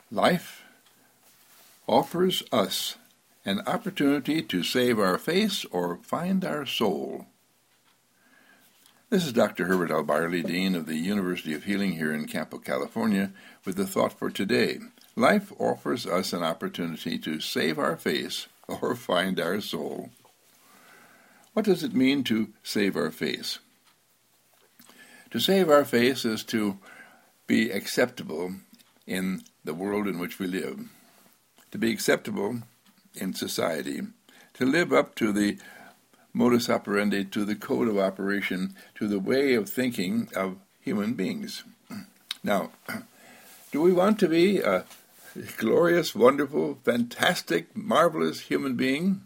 Life offers us an opportunity to save our face or find our soul. This is Dr. Herbert L. Barley, Dean of the University of Healing here in Campo, California, with the thought for today. Life offers us an opportunity to save our face or find our soul. What does it mean to save our face? To save our face is to be acceptable in the world in which we live, to be acceptable in society, to live up to the modus operandi, to the code of operation, to the way of thinking of human beings. Now, do we want to be a glorious, wonderful, fantastic, marvelous human being?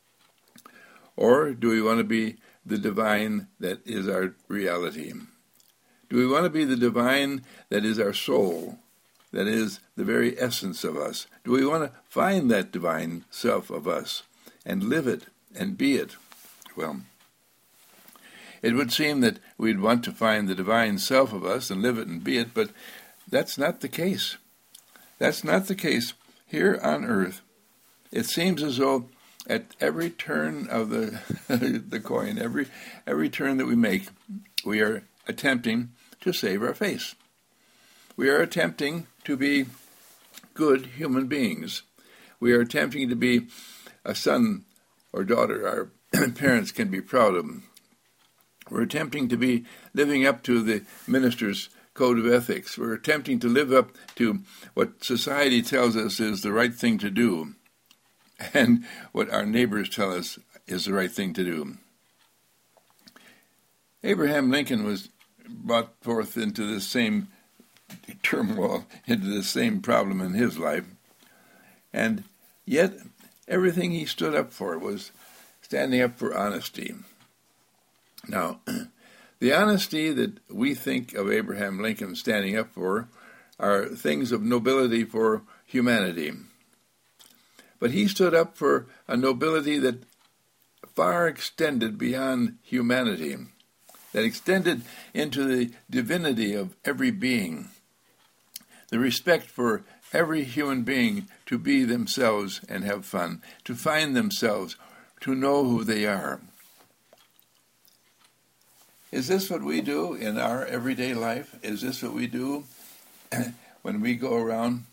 Or do we want to be the divine that is our reality? Do we want to be the divine that is our soul, that is the very essence of us? Do we want to find that divine self of us and live it and be it? Well, it would seem that we'd want to find the divine self of us and live it and be it, but that's not the case. That's not the case here on earth. It seems as though at every turn of the coin, every turn that we make, we are attempting to save our face. We are attempting to be good human beings. We are attempting to be a son or daughter our parents can be proud of. We're attempting to be living up to the minister's code of ethics. We're attempting to live up to what society tells us is the right thing to do and what our neighbors tell us is the right thing to do. Abraham Lincoln was brought forth into this same turmoil, into the same problem in his life, and yet everything he stood up for was standing up for honesty. Now, the honesty that we think of Abraham Lincoln standing up for are things of nobility for humanity. But he stood up for a nobility that far extended beyond humanity, that extended into the divinity of every being, the respect for every human being to be themselves and have fun, to find themselves, to know who they are. Is this what we do in our everyday life? Is this what we do when we go around?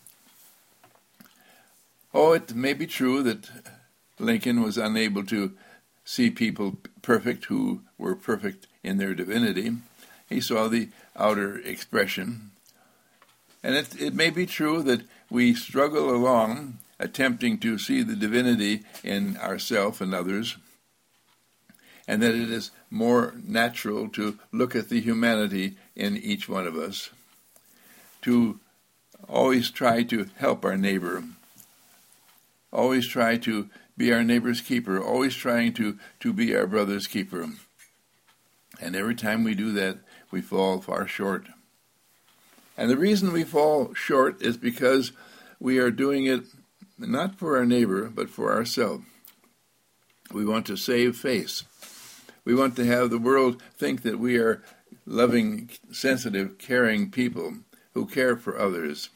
Oh, it may be true that Lincoln was unable to see people perfect who were perfect in their divinity. He saw the outer expression. And it may be true that we struggle along attempting to see the divinity in ourselves and others, and that it is more natural to look at the humanity in each one of us, to always try to help our neighbor, always try to be our neighbor's keeper, always trying to be our brother's keeper. And every time we do that, we fall far short. And the reason we fall short is because we are doing it not for our neighbor, but for ourselves. We want to save face. We want to have the world think that we are loving, sensitive, caring people who care for others.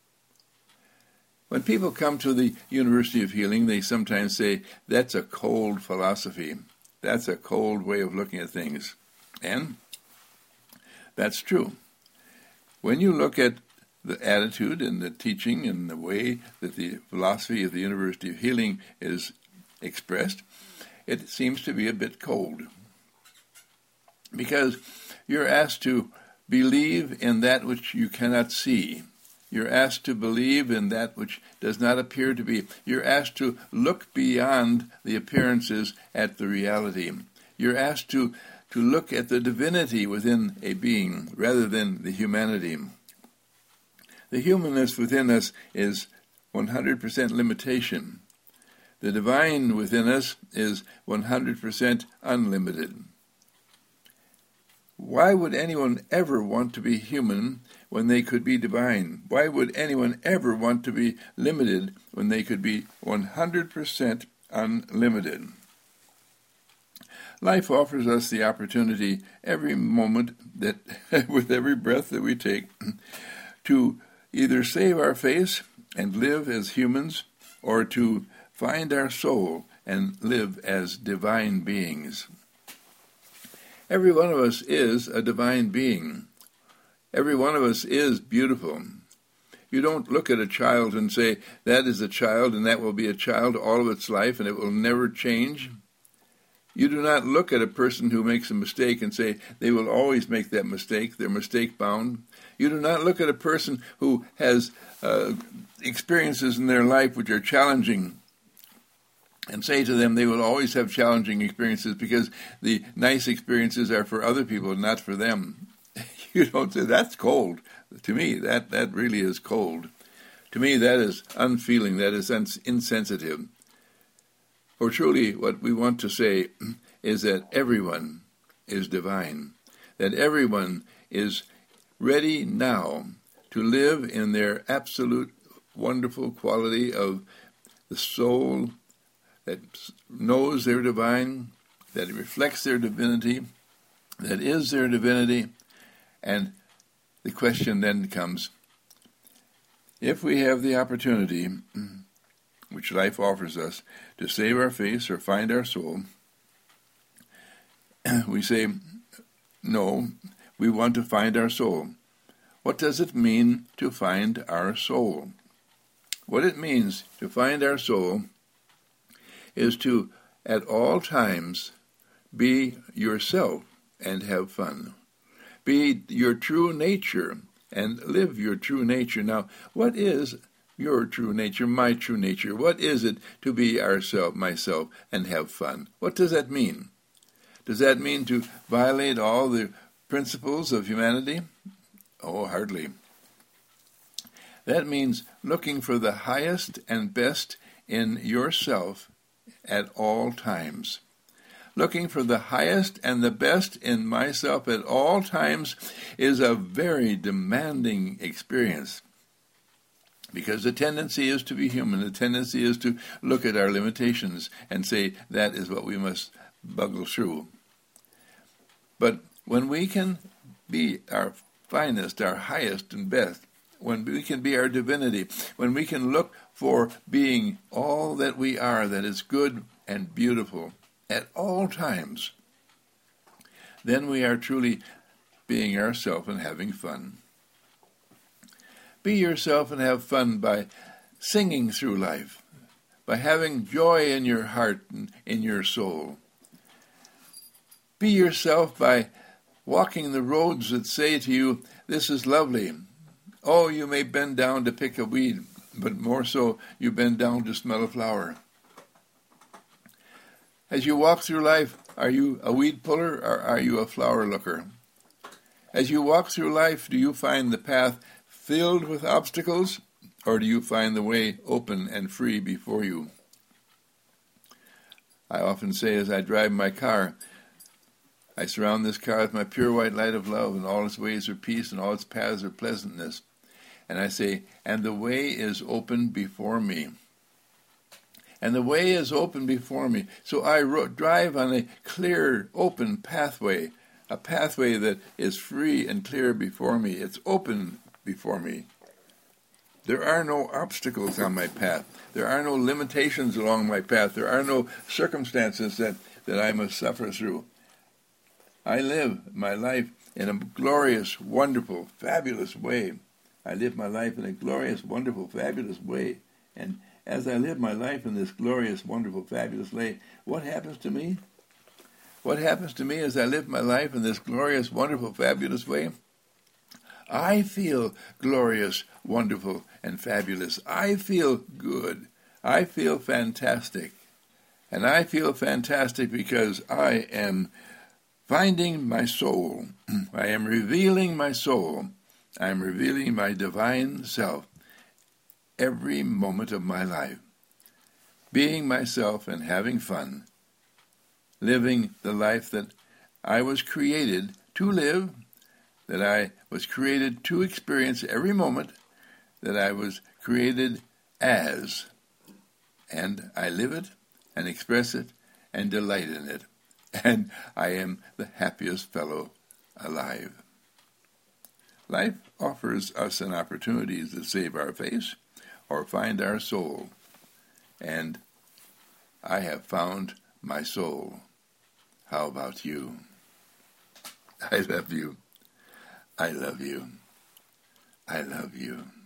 When people come to the University of Healing, they sometimes say, that's a cold philosophy. That's a cold way of looking at things. And that's true. When you look at the attitude and the teaching and the way that the philosophy of the University of Healing is expressed, it seems to be a bit cold. Because you're asked to believe in that which you cannot see. You're asked to believe in that which does not appear to be. You're asked to look beyond the appearances at the reality. You're asked to look at the divinity within a being rather than the humanity. The humanness within us is 100% limitation. The divine within us is 100% unlimited. Why would anyone ever want to be human when they could be divine? Why would anyone ever want to be limited when they could be 100% unlimited? Life offers us the opportunity every moment that, with every breath that we take, to either save our face and live as humans, or to find our soul and live as divine beings. Every one of us is a divine being. Every one of us is beautiful. You don't look at a child and say, that is a child and that will be a child all of its life and it will never change. You do not look at a person who makes a mistake and say, they will always make that mistake, they're mistake-bound. You do not look at a person who has experiences in their life which are challenging and say to them they will always have challenging experiences because the nice experiences are for other people, not for them. You don't say, that's cold. To me, that really is cold. To me, that is unfeeling, that is insensitive. For truly, what we want to say is that everyone is divine, that everyone is ready now to live in their absolute wonderful quality of the soul that knows they're divine, that it reflects their divinity, that is their divinity. And the question then comes, if we have the opportunity, which life offers us, to save our face or find our soul, we say, no, we want to find our soul. What does it mean to find our soul? What it means to find our soul is to, at all times, be yourself and have fun. Be your true nature and live your true nature. Now, what is your true nature, my true nature? What is it to be myself, and have fun? What does that mean? Does that mean to violate all the principles of humanity? Oh, hardly. That means looking for the highest and best in yourself at all times. Looking for the highest and the best in myself at all times is a very demanding experience. Because the tendency is to be human. The tendency is to look at our limitations and say, that is what we must buckle through. But when we can be our finest, our highest and best, when we can be our divinity, when we can look for being all that we are, that is good and beautiful at all times, then we are truly being ourselves and having fun. Be yourself and have fun by singing through life, by having joy in your heart and in your soul. Be yourself by walking the roads that say to you, this is lovely. Oh, you may bend down to pick a weed, but more so, you bend down to smell a flower. As you walk through life, are you a weed puller or are you a flower looker? As you walk through life, do you find the path filled with obstacles, or do you find the way open and free before you? I often say as I drive my car, I surround this car with my pure white light of love, and all its ways are peace, and all its paths are pleasantness. And I say, and the way is open before me. And the way is open before me. So I drive on a clear, open pathway, a pathway that is free and clear before me. It's open before me. There are no obstacles on my path. There are no limitations along my path. There are no circumstances that I must suffer through. I live my life in a glorious, wonderful, fabulous way. I live my life in a glorious, wonderful, fabulous way. And as I live my life in this glorious, wonderful, fabulous way, what happens to me? What happens to me as I live my life in this glorious, wonderful, fabulous way? I feel glorious, wonderful, and fabulous. I feel good. I feel fantastic. And I feel fantastic because I am finding my soul. I am revealing my soul. I am revealing my divine self every moment of my life. Being myself and having fun. Living the life that I was created to live, that I was created to experience every moment, that I was created as. And I live it and express it and delight in it. And I am the happiest fellow alive. Life offers us an opportunity to save our face or find our soul. And I have found my soul. How about you? I love you. I love you. I love you.